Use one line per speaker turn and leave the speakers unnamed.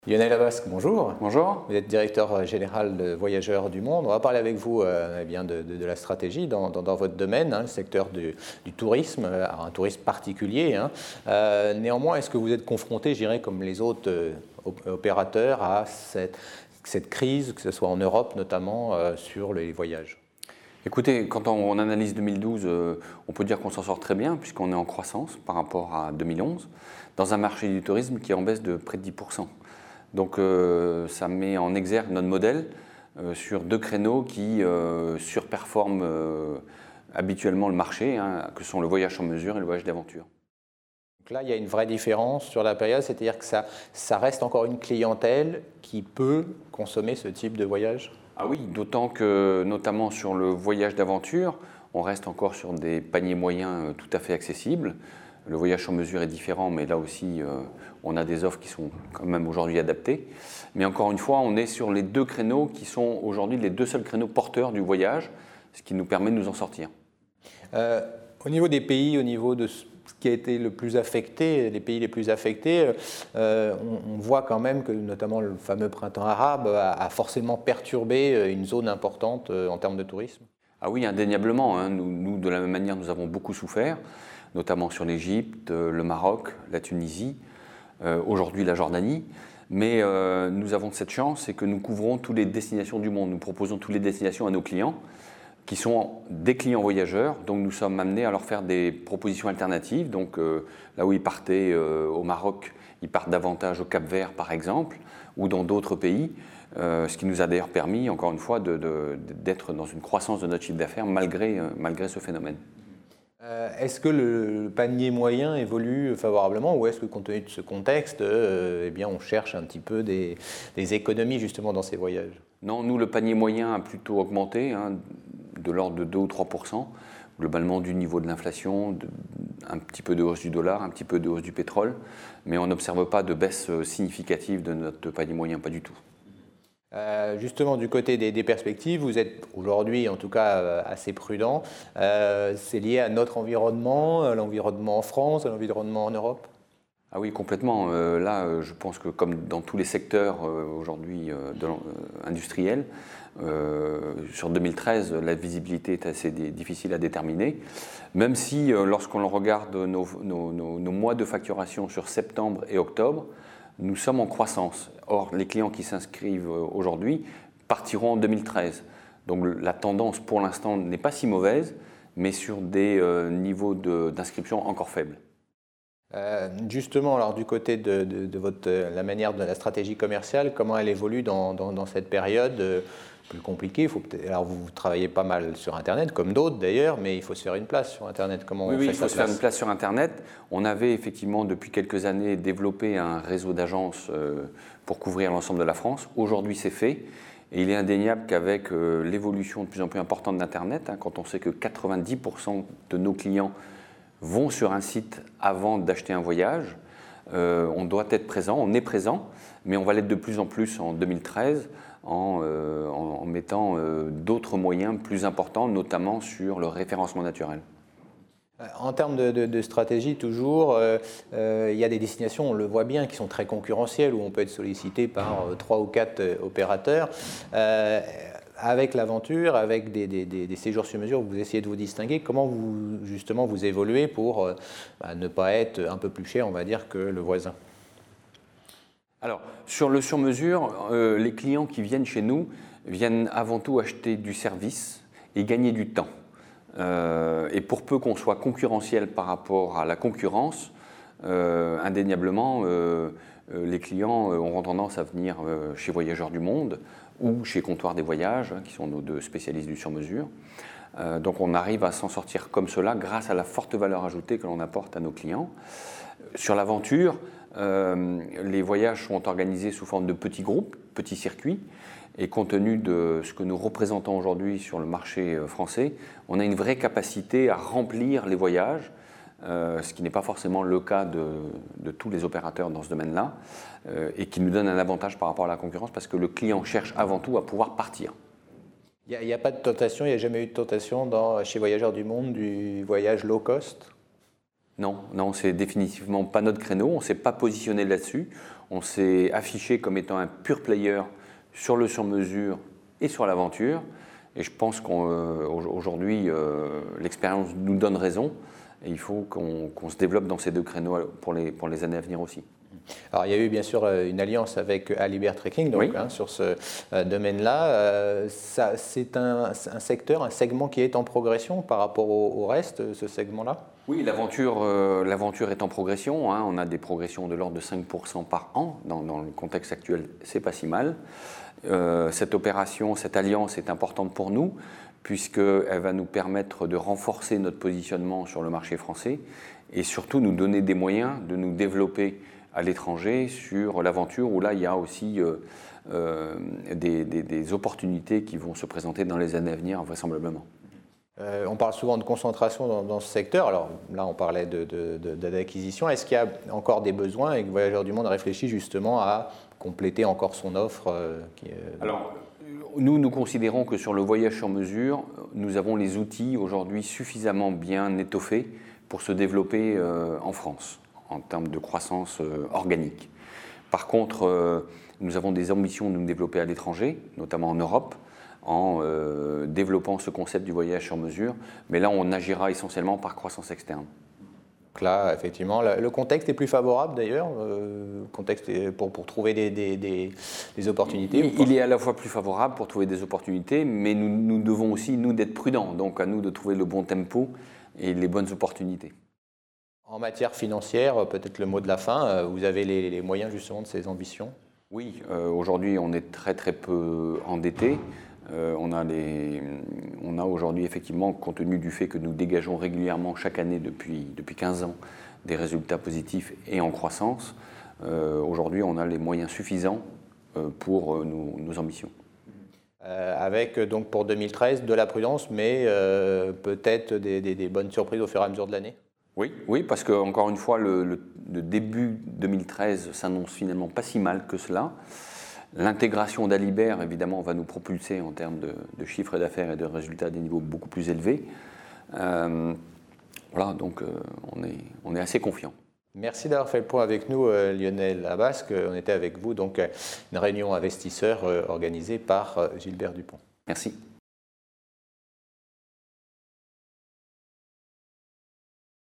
Lionel Abasque, bonjour.
Bonjour.
Vous êtes directeur général de Voyageurs du Monde. On va parler avec vous de la stratégie dans votre domaine, le secteur du tourisme, un tourisme particulier. Néanmoins, est-ce que vous êtes confronté, je dirais, comme les autres opérateurs, à cette crise, que ce soit en Europe notamment, sur les voyages?
Écoutez, quand on analyse 2012, on peut dire qu'on s'en sort très bien puisqu'on est en croissance par rapport à 2011, dans un marché du tourisme qui est en baisse de près de 10%. Donc ça met en exergue notre modèle sur deux créneaux qui surperforment habituellement le marché, que sont le voyage sur mesure et le voyage d'aventure.
Donc là, il y a une vraie différence sur la période, c'est-à-dire que ça reste encore une clientèle qui peut consommer ce type de voyage?
Ah oui, d'autant que notamment sur le voyage d'aventure, on reste encore sur des paniers moyens tout à fait accessibles. Le voyage sur mesure est différent, mais là aussi, on a des offres qui sont quand même aujourd'hui adaptées. Mais encore une fois, on est sur les deux créneaux qui sont aujourd'hui les deux seuls créneaux porteurs du voyage, ce qui nous permet de nous en sortir.
Au niveau des pays, au niveau de ce qui a été le plus affecté, les pays les plus affectés, on voit quand même que notamment le fameux printemps arabe a forcément perturbé une zone importante en termes de tourisme.
Ah oui, indéniablement. Nous, de la même manière, nous avons beaucoup souffert, notamment sur l'Égypte, le Maroc, la Tunisie, aujourd'hui la Jordanie. Mais nous avons cette chance, c'est que nous couvrons toutes les destinations du monde. Nous proposons toutes les destinations à nos clients, qui sont des clients voyageurs. Donc nous sommes amenés à leur faire des propositions alternatives. Donc là où ils partaient au Maroc, ils partent davantage au Cap-Vert par exemple, ou dans d'autres pays. Ce qui nous a d'ailleurs permis, encore une fois, d'être dans une croissance de notre chiffre d'affaires malgré ce phénomène.
Est-ce que le panier moyen évolue favorablement ou est-ce que compte tenu de ce contexte, on cherche un petit peu des économies justement dans ces voyages?
Non, nous, le panier moyen a plutôt augmenté, de l'ordre de 2 ou 3%, globalement du niveau de l'inflation, un petit peu de hausse du dollar, un petit peu de hausse du pétrole, mais on n'observe pas de baisse significative de notre panier moyen, pas du tout.
Justement, du côté des perspectives, vous êtes aujourd'hui en tout cas assez prudent. C'est lié à notre environnement, à l'environnement en France, à l'environnement en Europe?
Ah oui, complètement. Là, je pense que comme dans tous les secteurs aujourd'hui industriels, sur 2013, la visibilité est assez difficile à déterminer, même si lorsqu'on regarde nos mois de facturation sur septembre et octobre, nous sommes en croissance. Or, les clients qui s'inscrivent aujourd'hui partiront en 2013. Donc la tendance pour l'instant n'est pas si mauvaise, mais sur des niveaux d'inscription encore faibles.
Justement, alors du côté de la manière de la stratégie commerciale, comment elle évolue dans cette période plus compliquée? Alors vous travaillez pas mal sur Internet, comme d'autres d'ailleurs, mais il faut se faire une place sur Internet. Comment on fait
il faut se faire une place sur Internet. On avait effectivement depuis quelques années développé un réseau d'agences pour couvrir l'ensemble de la France. Aujourd'hui, c'est fait. Et il est indéniable qu'avec l'évolution de plus en plus importante d'Internet, quand on sait que 90% de nos clients vont sur un site avant d'acheter un voyage, on doit être présent, on est présent, mais on va l'être de plus en plus en 2013 en mettant d'autres moyens plus importants, notamment sur le référencement naturel.
En termes de stratégie, toujours, il y a des destinations, on le voit bien, qui sont très concurrentielles, où on peut être sollicité par 3 ou 4 opérateurs. Avec l'aventure, avec des séjours sur mesure, vous essayez de vous distinguer. Comment vous évoluez pour ne pas être un peu plus cher, on va dire, que le voisin?
Alors, sur le sur-mesure, les clients qui viennent chez nous viennent avant tout acheter du service et gagner du temps. Et pour peu qu'on soit concurrentiel par rapport à la concurrence, indéniablement, les clients auront tendance à venir chez Voyageurs du Monde ou chez Comptoir des Voyages, qui sont nos deux spécialistes du sur-mesure. Donc on arrive à s'en sortir comme cela grâce à la forte valeur ajoutée que l'on apporte à nos clients. Sur l'aventure, les voyages sont organisés sous forme de petits groupes, petits circuits, et compte tenu de ce que nous représentons aujourd'hui sur le marché français, on a une vraie capacité à remplir les voyages, ce qui n'est pas forcément le cas de tous les opérateurs dans ce domaine-là, et qui nous donne un avantage par rapport à la concurrence parce que le client cherche avant tout à pouvoir partir.
Il n'y a pas de tentation, il n'y a jamais eu de tentation chez Voyageurs du Monde du voyage low cost?
Non, non, c'est définitivement pas notre créneau. On ne s'est pas positionné là-dessus. On s'est affiché comme étant un pure player sur le sur-mesure et sur l'aventure. Et je pense qu'aujourd'hui, l'expérience nous donne raison. Et il faut qu'on se développe dans ces deux créneaux pour les années à venir aussi.
Alors, il y a eu bien sûr une alliance avec Alibert Trekking donc,
Oui.
sur ce domaine-là. C'est un secteur, un segment qui est en progression par rapport au reste, ce segment-là?
Oui, l'aventure est en progression. Hein. On a des progressions de l'ordre de 5% par an. Dans le contexte actuel, c'est pas si mal. Cette opération, cette alliance est importante pour nous, puisqu'elle va nous permettre de renforcer notre positionnement sur le marché français et surtout nous donner des moyens de nous développer à l'étranger sur l'aventure, où là, il y a aussi des opportunités qui vont se présenter dans les années à venir, vraisemblablement.
On parle souvent de concentration dans ce secteur. Alors là, on parlait d'acquisition. Est-ce qu'il y a encore des besoins et que Voyageurs du Monde réfléchit justement à compléter encore son offre
Alors, nous considérons que sur le voyage sur mesure, nous avons les outils aujourd'hui suffisamment bien étoffés pour se développer en France, en termes de croissance organique. Par contre, nous avons des ambitions de nous développer à l'étranger, notamment en Europe, en développant ce concept du voyage sur mesure. Mais là, on agira essentiellement par croissance externe.
Donc là, effectivement, le contexte est plus favorable d'ailleurs, contexte pour trouver des opportunités.
Il est à la fois plus favorable pour trouver des opportunités, mais nous devons aussi, nous, d'être prudents. Donc à nous de trouver le bon tempo et les bonnes opportunités.
En matière financière, peut-être le mot de la fin, vous avez les moyens justement de ces ambitions?
Oui, aujourd'hui on est très très peu endetté. On a aujourd'hui effectivement, compte tenu du fait que nous dégageons régulièrement chaque année depuis 15 ans des résultats positifs et en croissance, aujourd'hui on a les moyens suffisants pour nos ambitions.
Avec donc pour 2013 de la prudence, mais peut-être des bonnes surprises au fur et à mesure de l'année?
Oui, parce que encore une fois, le début 2013 s'annonce finalement pas si mal que cela. L'intégration d'Alibert, évidemment, va nous propulser en termes de chiffre d'affaires et de résultats à des niveaux beaucoup plus élevés. Voilà, donc on est assez confiant.
Merci d'avoir fait le point avec nous, Lionel Abasque. On était avec vous, donc une réunion investisseurs organisée par Gilbert Dupont.
Merci.